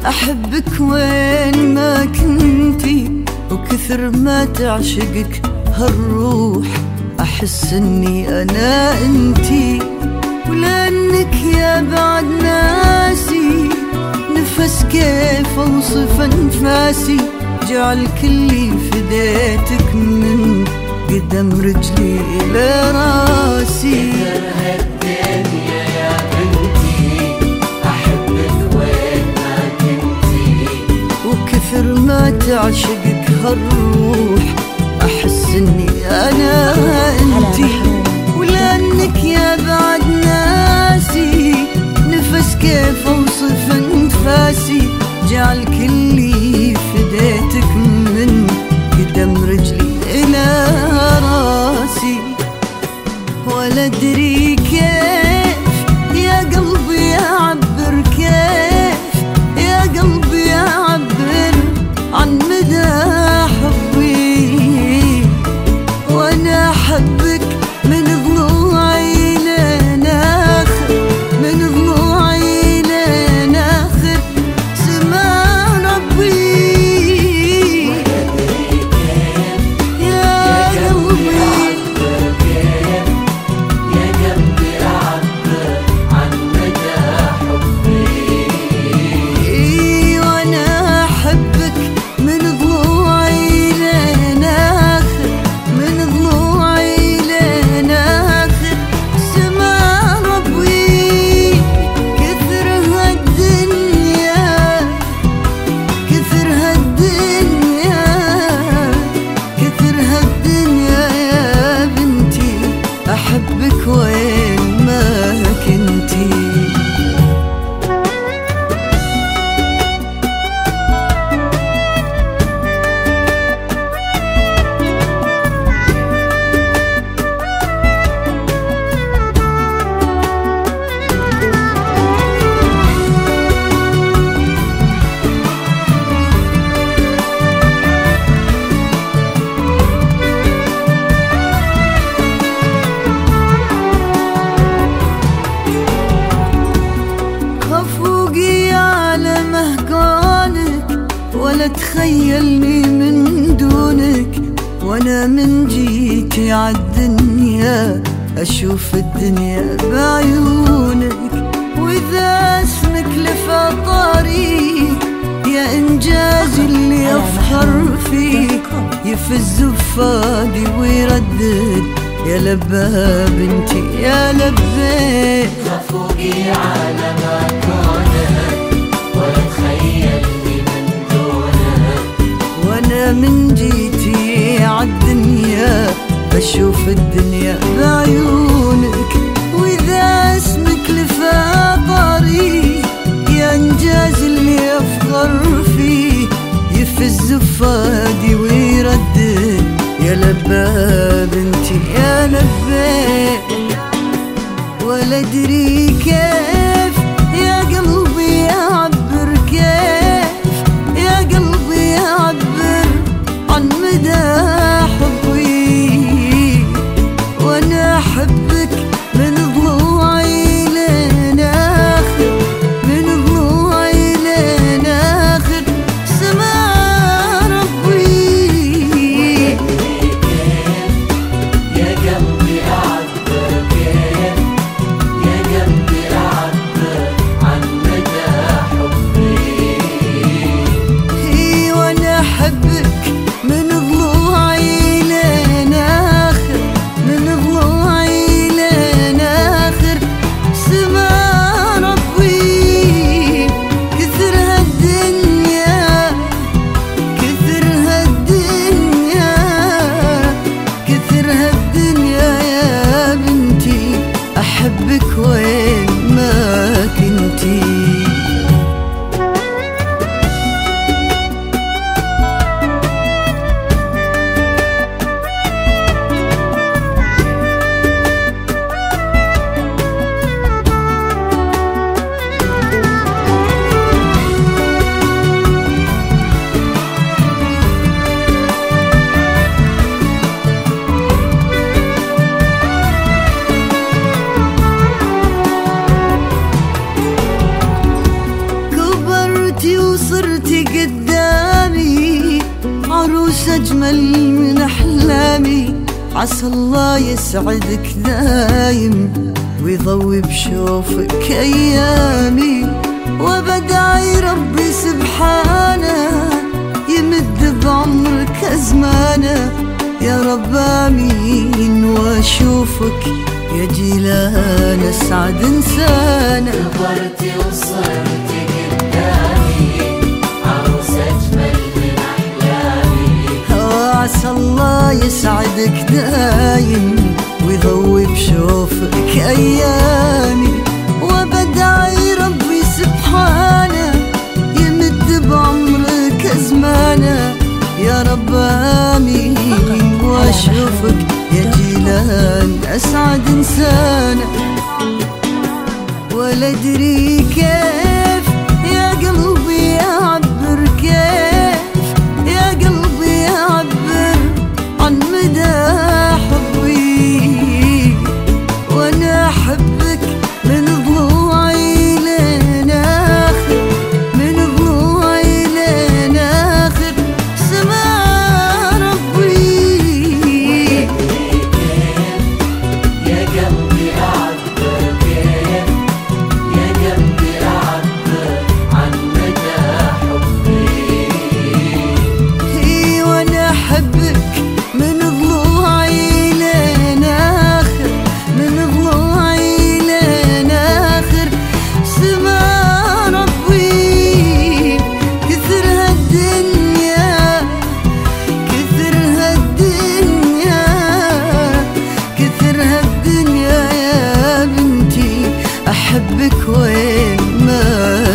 أحبك وين ما كنتي، وكثر ما تعشقك هالروح أحس إني أنا أنتي. ولأنك يا بعد ناسي نفس كيف أوصف أنفاسي، جعل كلي فديتك من قدم رجلي إلى راسي. الدنيا يا بنتي أحبك وين ما كنتي، وكثر ما تعشقك هالروح أحس إني أنا أنتي. ولأنك يا بعد ناسي نفس كيف أوصف أنفاسي، جعل كلي فديتك من قدم رجلي إلى راسي. ولا أدري كيف يا قلبي أعبر، كيف يا قلبي أعبر عن مدى حبي. وأنا أحبك من ضلوعي لين آخر، من ضلوعي لين آخر سما ربي. يا قلبي يا قلبي أعبر عن مدى حبي. وأنا أحبك من ضلوعي لين آخر، من ضلوعي لين آخر سما ربي. كثر هالدنيا، كثر هالدنيا، كثر هالدنيا يا بنتي أحبك وين ما كنتي. فوقي على مهجانك ولا تخيلني من دونك. وانا من جيتي عالدنيا اشوف الدنيا بعيونك. واذا اسمك لفطاري يا انجاز اللي افخر فيه، يفز فادي ويردد يا لباب انتي يا لبيك. فوقي على مكانك ولا تخيلني من دونك. وانا من جيتي عالدنيا اشوف الدنيا بعيونك. واذا اسمك لفطاري يا انجاز اللي افخر فيه، يفز فادي ويردد يا لباب انتي يا لبيك. ولا ادري كيف يا قلبي اعبر، كيف يا قلبي اعبر عن مدى حبي. وانا احبك من ضلوعي لين آخر، من ضلوعي لين آخر سما ربي. يا قلبي أعبر كيف، يا قلبي أجمل من أحلامي، عسى الله يسعدك دايم ويضوي بشوفك أيامي. وبدعي ربي سبحانه يمد بعمرك أزمانه، يا رب آمين. وأشوفك يا جيلان أسعد إنسانه. كبرتي وصرتي قدامي عروس أجمل من أحلامي، عسى الله يسعدك دايم ويضوي بشوفك أيامي. وبدعي ربي سبحانه يمد بعمرك أزمانه، يا رب آمين. وأشوفك يا جيلان أسعد إنسانه. ولا أدري كيف يا قلبي أعبر، كيف يا قلبي أعبر عن مدى حبي. وأنا أحبك من ضلوعي لين آخر، من ضلوعي لين آخر سما ربي. يا قلبي أعبر كيف، يا قلبي أعبر عن مدى حبي. وأنا أحبك من ضلوعي لين آخر، من ضلوعي لين آخر سما ربي. كثر هالدنيا، كثر هالدنيا، كثر هالدنيا يا بنتي، أحبك وين ما